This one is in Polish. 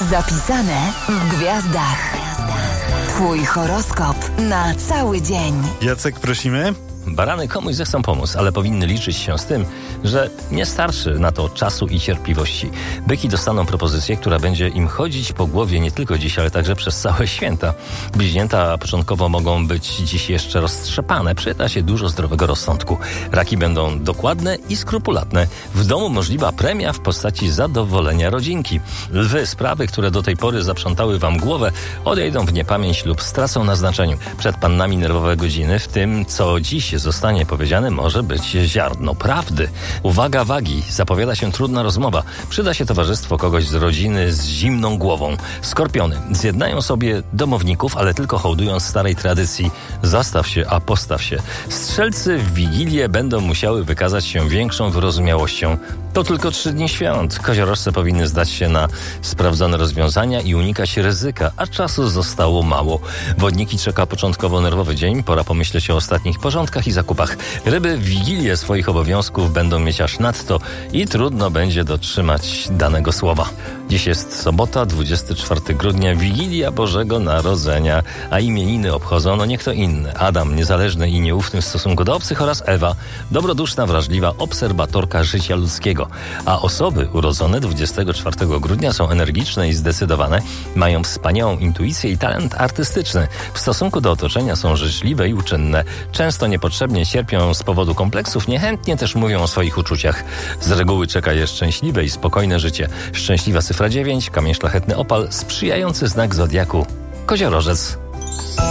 Zapisane w gwiazdach. Twój horoskop na cały dzień. Jacek, prosimy. Barany komuś zechcą pomóc, ale powinny liczyć się z tym, że nie starczy na to czasu i cierpliwości. Byki dostaną propozycję, która będzie im chodzić po głowie nie tylko dziś, ale także przez całe święta. Bliźnięta początkowo mogą być dziś jeszcze roztrzepane. Przyda się dużo zdrowego rozsądku. Raki będą dokładne i skrupulatne. W domu możliwa premia w postaci zadowolenia rodzinki. Lwy, sprawy, które do tej pory zaprzątały wam głowę, odejdą w niepamięć lub stracą na znaczeniu. Przed pannami nerwowe godziny, w tym co dziś zostanie powiedziane, może być ziarno prawdy. Uwaga wagi, zapowiada się trudna rozmowa. Przyda się towarzystwo kogoś z rodziny z zimną głową. Skorpiony zjednają sobie domowników, ale tylko hołdując starej tradycji. Zastaw się, a postaw się. Strzelcy w Wigilię będą musiały wykazać się większą wyrozumiałością. To tylko 3 dni świąt. Koziorożce powinny zdać się na sprawdzone rozwiązania i unikać ryzyka, a czasu zostało mało. Wodniki czeka początkowo nerwowy dzień, pora pomyśleć o ostatnich porządkach i zakupach. Ryby w Wigilię swoich obowiązków będą mieć aż nadto i trudno będzie dotrzymać danego słowa. Dziś jest sobota, 24 grudnia, Wigilia Bożego Narodzenia, a imieniny obchodzą no nie kto inny. Adam, niezależny i nieufny w stosunku do obcych, oraz Ewa, dobroduszna, wrażliwa obserwatorka życia ludzkiego. A osoby urodzone 24 grudnia są energiczne i zdecydowane, mają wspaniałą intuicję i talent artystyczny. W stosunku do otoczenia są życzliwe i uczynne. Często niepotrzebnie cierpią z powodu kompleksów, niechętnie też mówią o swoich uczuciach. Z reguły czeka je szczęśliwe i spokojne życie. Szczęśliwa cyfra 9, kamień szlachetny opal, sprzyjający znak zodiaku Koziorożec.